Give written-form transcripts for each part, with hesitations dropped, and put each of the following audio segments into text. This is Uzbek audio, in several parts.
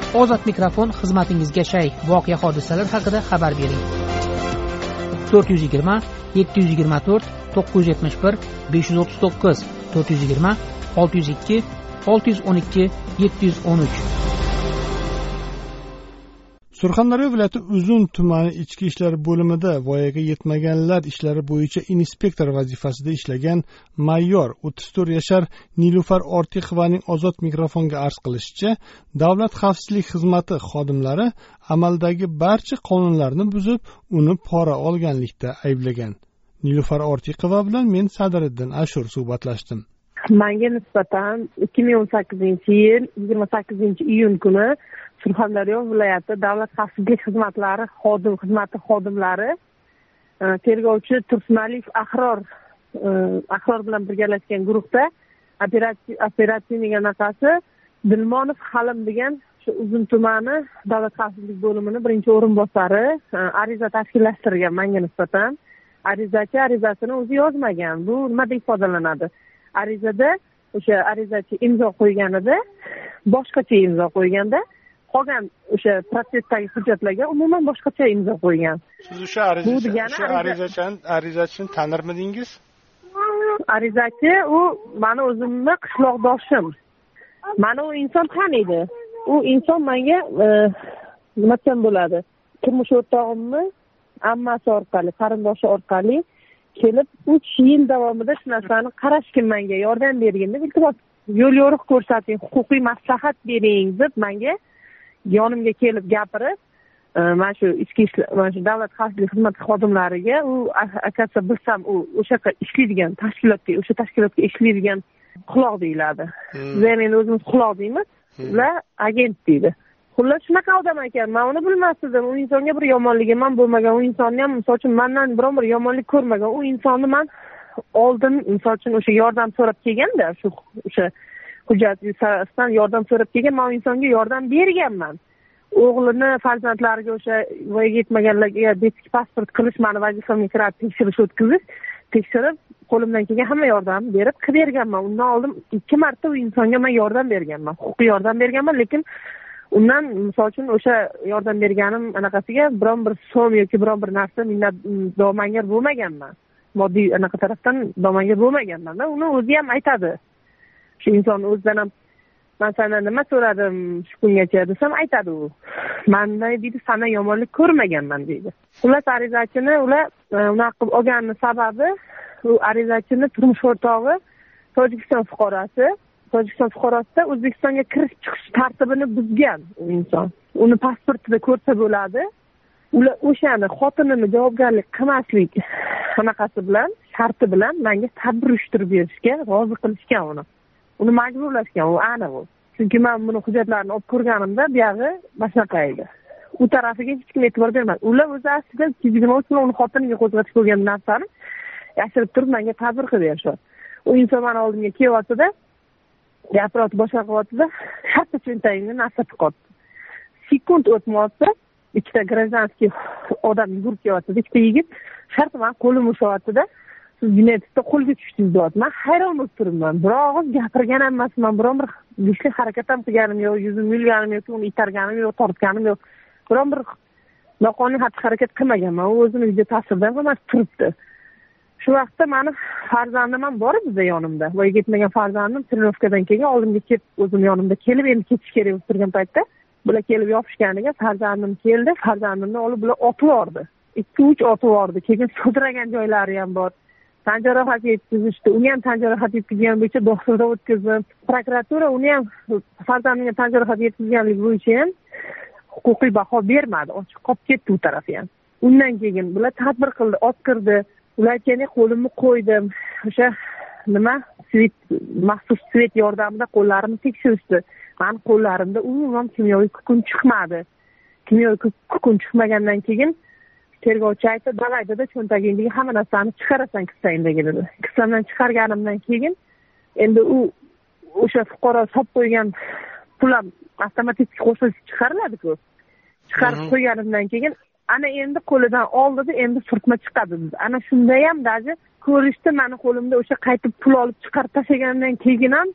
Ozod mikrofon xizmatingizga shay. Voqea hodisalar haqida xabar bering. 420 724 971 539 420 602 612 713. Surxondaryo viloyati Uzun tumani ichki ishlar bo'limida voyaga yetmaganlar ishlari bo'yicha inspektor vazifasida ishlagan mayor 34 yashar Nilufar Ortiqovaning ozod mikrofonga arz qilishicha, Davlat xavfsizlik xizmati xodimlari amaldagi barcha qonunlarni buzib, uni pora olganlikda ayblagan. Nilufar Ortiqova bilan men Sadriddin Ashur suhbatlashdim. Menga nisbatan 2018-yil 28-iyun kuni Surxondaryo viloyati Davlat xavfsizlik xizmatlari xodimlari tergovchi Tursunaliyev Ahror bilan birgalashgan guruhda operatsiyning anaqasi Dilmonov Halim degan shu Uzun tumani Davlat xavfsizlik bo'limining birinchi o'rinbosari ariza tashkillashtirgan menga nisbatan. Arizachi arizasini o'zi yozmagan. Bu nima deb ifodalanadi? Arizada o'sha arizachi imzo qo'yganida boshqacha imzo qo'yganda, qolgan o'sha protsessdagi hujjatlarga umuman boshqacha imzo qo'ygan. Siz o'sha arizachini tanirmidingiz? Arizachi u meni o'zimni qishloqdoshim. Meni u inson taniydi. U inson menga nima desam bo'ladi? Turmush o'rtog'imni ammasi orqali, qarindoshi orqali kelib 3 yil davomida shu narsani qarashga menga yordam berganda, iltimos yo'l yo'riq ko'rsating, huquqiy maslahat bering deb menga yonimga kelib gapirib, mana shu ichki ishlar, mana shu davlat xavfsizlik xizmati xodimlariga u akasi bilsam u o'sha ishlaydigan tashkilotga ishlaydigan quloq deyiladi. Biz endi o'zimiz quloq deymiz, ular agent deydi. Xullas shunaqa odam ekan, men uni bilmasdim. U insonga bir yomonligi ham bo'lmagan, u insonni ham misol uchun mendan biron bir yomonlik ko'rmagan. U insonni men oldin misol uchun o'sha yordam so'rab kelganda, o'sha hujjat yuzasidan yordam so'rab kelgan, men u insonga yordam berganman. O'g'lini, farzandlariga o'sha voyaga yetmaganlarga detik pasport qilish meni vazifamga kiradi, tekshirish o'tkazish, tekshirib qo'limdan kelgan hamma yordam berib qilib berganman. Undan oldin 2 marta u insonga men yordam berganman, huquqiy yordam berganman, lekin undan misol uchun o'sha yordam berganim anaqasiga biron bir so'm yoki biron bir narsa domangar bo'lmaganman. Moddiy anaqa tarafdan domangar bo'lmaganman. Uni o'zi ham aytadi. Shu inson o'zidan ham men sendan nima so'radim shu kungacha desam aytadi u. Mendan deydi sendan yomonlik ko'rmaganman deydi. Xullas arizachini ular unaqa qilib olgani sababi u arizachini turmush o'rtog'i Tojikiston fuqarosida O'zbekistonga kirish chiqish tartibini buzgan u inson. Uni pasportida ko'rsa bo'ladi. Ular o'shani xotinini javobgarlik qilmaslik anaqasi bilan, sharti bilan menga tadbir uyushtirib berishga rozi qilishgan uni. Uni majburlashgan, u aniq u. Chunki men buni hujjatlarini olib ko'rganimda buyog'i mashnaqa edi. U tarafiga hech kim e'tibor bermadi. Ular o'zi aslida tizimni uni xotiniga qo'zg'atib qo'ygan narsani yashirib turib menga tadbir qilib berishdi. U inson meni oldimga kelyapti-da, gapirib boshqa qilyapti-da, hatto cho'ntagimga narsa tiqyapti. Sekund o'tmayapti, ikkita grajdanskiy odam yugurib kelyapti, ikkita yigit shart men qo'lim ushlayapti-da, siz jinoyatda qo'lga tushdingiz deyapti. Men hayron bo'lib turibman. Biroq gapirgan ham emasman, biron bir ishli harakat ham qilganim yo'q, yuzim yulganim yo'q, uni itarganim yo'q, tortganim yo'q. Biron bir noqonuniy xatti-harakat qilmaganman. U o'zini video ta'siridan emas turibdi. Shu vaqtda meni farzandim ham bor edi yonimda. Voyaga yetmagan farzandim trenirovkadan keyin oldimga kelib, o'zim yonimda kelib, endi ketish kerak bo'lib turgan paytda bular kelib yopishganiga farzandim keldi, farzandimni olib bular otib yubordi. 2-3 otib yubordi. Keyin sudragan joylari ham bor. Tan jarohati yetkazishdi. Uni ham tan jarohati yetkazgan bo'yicha doktorda o'tkazdim. Prokuratura uni ham farzandimga tan jarohati yetkazganligi bo'yicha ham huquqiy baho bermadi. Ochiq qolib ketdi u taraf ham. Undan keyin bular tadbir qildi, otkirdi. Ular keyin qo'limni qo'ydim. O'sha nima? Maxsus svet yordamida qo'llarimni tekshirishdi. Meni qo'llarimda umuman kimyoviy kukun chiqmadi. Kimyoviy kukun chiqmagandan keyin tergovchi aytdi, "Davay dedi, cho'ntagingdagi hamma narsani chiqarasan kissangdagi" dedi. Kissamdan chiqarganimdan keyin endi u o'sha fuqaro solib qo'ygan pulam avtomatik qo'shilib chiqariladi-ku. Chiqarib qo'yganimdan keyin ana endi qo'lidan oldi, endi surtma chiqadi dedi. Ana shunda ham daji ko'rishdi, meni qo'limda o'sha qaytib pul olib chiqarib tashlagandan keyin ham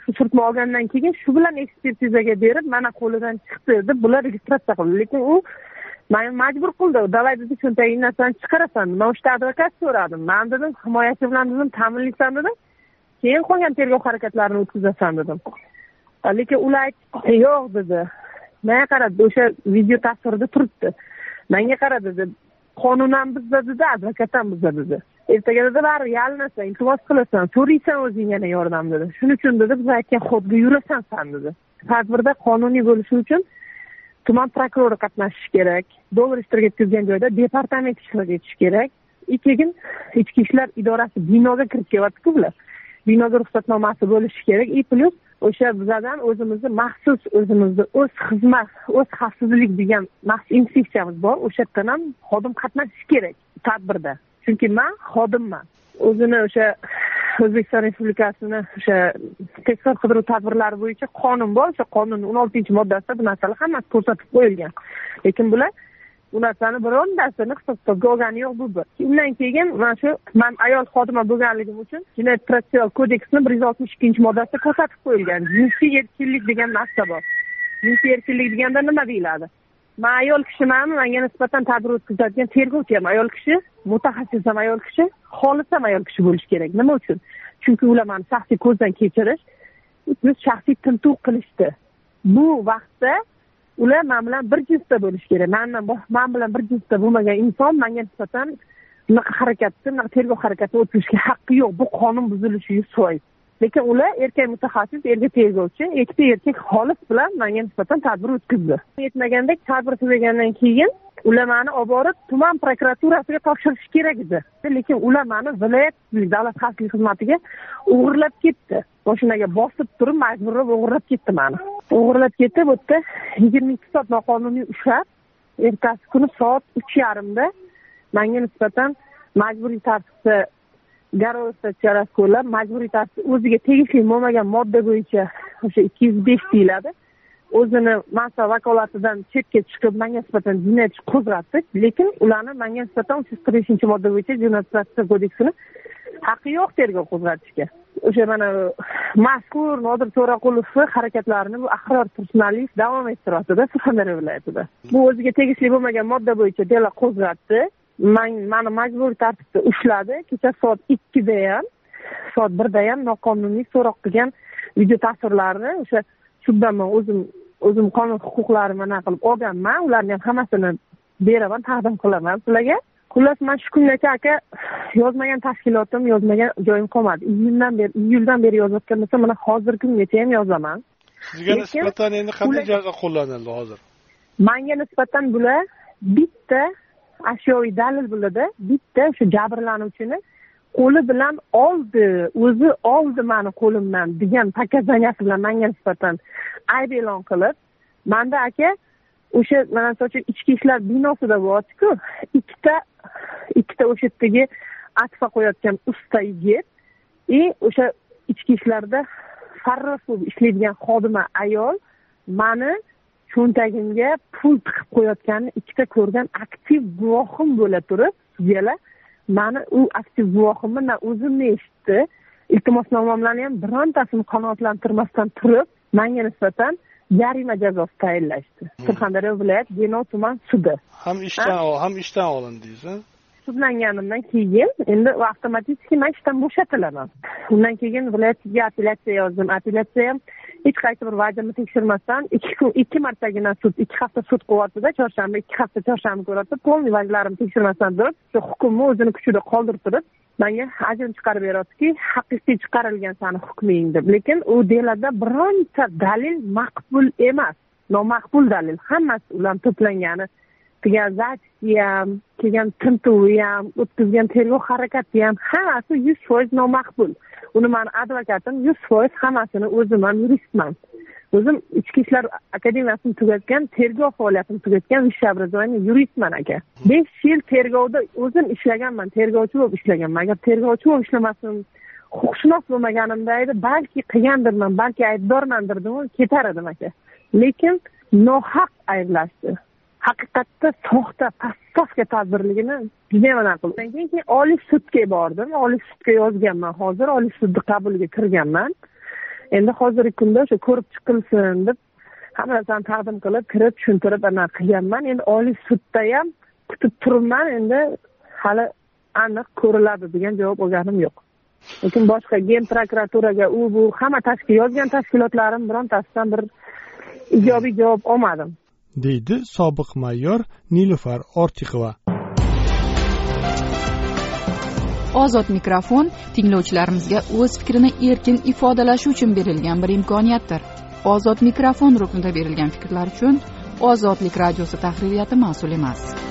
surtma olgandan keyin shu bilan ekspertizaga berib mana qo'lidan chiqdi deb bular registratsiya qildi. Lekin u meni majbur qildi. Davay dedi, cho'ntagingdan narsani chiqarasan. Men o'sha advokat so'radim. Men dedim, himoyachi bilan dedim, ta'minlaysan dedim. Keyin qolgan tergov harakatlarini o'tkazasan dedim. Lekin ular aytdi, yo'q dedi. Menga qaradi, o'sha video tasvirida turibdi. Menga qaradi dedi, qonun ham bizda dedi, advokat ham bizda dedi. Ertaga dedi, bari yalinasan, iltimos qilasan, so'raysan o'zing yana yordam dedi. Shuning uchun dedi, biz aytgan xodga yurasan sen dedi. Tadbirda qonuniy bo'lishi uchun tuman prokurori qatnashishi kerak. Dollar ishtirok etgan joyda departament ishtirok etishi kerak. Keyin ichki ishlar idorasi binoga kirib kelyapti-ku bular. Binoga ruxsatnomasi bo'lishi kerak. Plus o'sha bizdan o'zimizni maxsus o'zimizni o'z xizmat, o'z xavfsizlik degan maxsus inspeksiyamiz bor. O'sha yerdan ham xodim qatnashishi kerak tadbirda. Chunki men xodimman. O'zini o'sha O'zbekiston Respublikasini o'sha tezkor qidiruv tadbirlari bo'yicha qonun bor. O'sha qonunning 16-moddasida bu narsalar hammasi ko'rsatib qo'yilgan. Lekin bular bu narsani birontasini hisobga olgani yo'q bu bir. Undan keyin men ayol xodima bo'lganligim uchun Jinoyat protsessual kodeksning 162-moddasida ko'rsatib qo'yilgan. Jinsiy erkinlik degan narsa bor. Jinsiy erkinlik deganda nima deyiladi? Men ayol kishiman, menga nisbatan tadbir o'tkazadigan tergovchi ham ayol kishi, mutaxassis ham ayol kishi, xolis ham ayol kishi bo'lishi kerak. Nima uchun? Chunki ular meni shaxsiy ko'zdan kechirish, biz shaxsiy tintuv qilishdi. Bu vaqtda ular men bilan bir jinsda bo'lishi kerak. Men bilan bir jinsda bo'lmagan inson menga nisbatan bunaqa harakatni, bunaqa tergov harakatini o'tkazishga haqqi yo'q. Bu qonun buzilishi 100%. Lekin ular erkak mutaxassis, erkak tergovchi, ikkita erkak xolis bilan menga nisbatan tadbir o'tkazdi. Yetmagandek tadbir tugagandan keyin ular meni olib borib tuman prokuraturasiga topshirish kerak edi. Lekin ular meni viloyat davlat xavfsizlik xizmatiga o'g'irlab ketdi. Mashinaga bosib turib majburlab o'g'irlab ketdi meni. O'g'irlab ketdi, bu yerda 22 soat noqonuniy ushlab, ertasi kuni soat 3:30da menga nisbatan majburiy tartibda garov statsiyasi qo'llab, majburiy tartibda o'ziga tegishli bo'lmagan modda bo'yicha o'sha 205 deyiladi. O'zini mas'ul vakolatidan chetga chiqib menga nisbatan jinoyat ishi qo'zg'atdi. Lekin ularni menga nisbatan 345-modda bo'yicha Jinoyat protsessual kodeksini haqqi yo'q tergov qo'zg'atishga. O'sha mana mazkur Nodir To'raqulovning harakatlarini bu Ahrar Tursunaliyev davom ettiryapti-da Surxondaryo viloyatida. Bu o'ziga tegishli bo'lmagan modda bo'yicha delo qo'zg'atdi. Meni majburiy tartibda ushladi. Kecha soat 2da ham, soat 1da ham noqonuniy so'roq qilgan video tasvirlarini o'sha suddan men o'zim qonun huquqlarimni qilib olganman. Ularni ham hammasini beraman, taqdim qilaman sizlarga. Xullas, men shu kungacha aka yozmagan tashkilotim, yozmagan joyim qolmadi. Iyuldan beri yozayotgan bo'lsam, mana hozirgi kungacha ham yozaman. Sizga nisbatan endi qanday jazo qo'llanildi hozir? Menga nisbatan bular bitta ashyoviy dalil bo'ladi. Bitta shu jabrlanuvchini qo'li bilan o'zi oldi meni qo'limdan degan pakazaniyasi bilan menga nisbatan ayb e'lon qilib, menda aka o'sha mana so'cha ichki ishlar binosida bor-ku, ikkita o'sha yerdagi atfa qo'yayotgan usta yigit, o'sha ichki ishlarda farrosh bo'lib ishlaydigan xodima ayol meni cho'ntagimga pul tiqib qo'yayotganini ikkita ko'rgan aktiv guvohim bo'la turib, sizlar meni u aktiv guvohimni o'zimni eshitdi. Iltimosnomamlarni ham birontasini qanoatlantirmasdan turib, menga nisbatan jarima jazosi tayinlashdi. Surxondaryo viloyat Denov tuman sudi. Ham ishdan olindingiz, ha? Sudlanganimdan keyin endi avtomatik men ishdan bo'shatilaman. Undan keyin viloyatga apellyatsiya yozdim. Apellyatsiya ham hech qaysi bir vajimni tekshirmasdan 2 martagina sud, 2 hafta sud qilyapti-da, chorshanba 2 hafta chorshanba ko'radi. Polniy vajlarimni tekshirmasdan turib, shu hukmni o'zini kuchida qoldirib turib, menga ajrim chiqarib beryapti-ki, haqiqiy chiqarilgan sani hukming deb. Lekin u delarda bironta dalil maqbul emas, nomaqbul dalil. Hammasi ular to'plangani kelgan zachtisi ham, kelgan tintuvi ham, o'tkazgan tergov harakati ham hammasi 100% nomaqbul. Uni men advokatim 100% hammasini o'zim ham yuristman. O'zim ichki ishlar akademiyasini tugatgan, tergov faoliyatini tugatgan vishya obrazovaniy yuristman aka. 5 yil tergovda o'zim ishlaganman, tergovchi bo'lib ishlaganman. Agar tergovchi bo'lib ishlamasam, huquqshunos bo'lmaganimda edi, balki qilgandirman, balki aybdormandir deb ketar edim aka. Lekin nohaq ayblashdi. Haqiqatda soxta, pastofka tadbirligini juda ham aniq. Keyin Oliy sudga bordim. Oliy sudga yozganman hozir. Oliy sudning qabuliga kirganman. endi hozirgi kunda o'sha ko'rib chiqilsin deb hamma narsani taqdim qilib kirib tushuntirib qilganman. Endi Oliy sudda ham kutib turibman, endi hali aniq ko'riladi degan javob olganim yo'q. Lekin boshqa Gen prokuraturaga bu hamma yozgan tashkilotlarim birontasidan bir ijobiy javob olmadim, deydi sobiq mayor Nilufar Ortiqova. Ozod mikrofon tinglovchilarimizga o'z fikrini erkin ifodalashi uchun berilgan bir imkoniyatdir. Ozod mikrofon ruknida berilgan fikrlar uchun Ozodlik radiosi tahririyati mas'ul emas.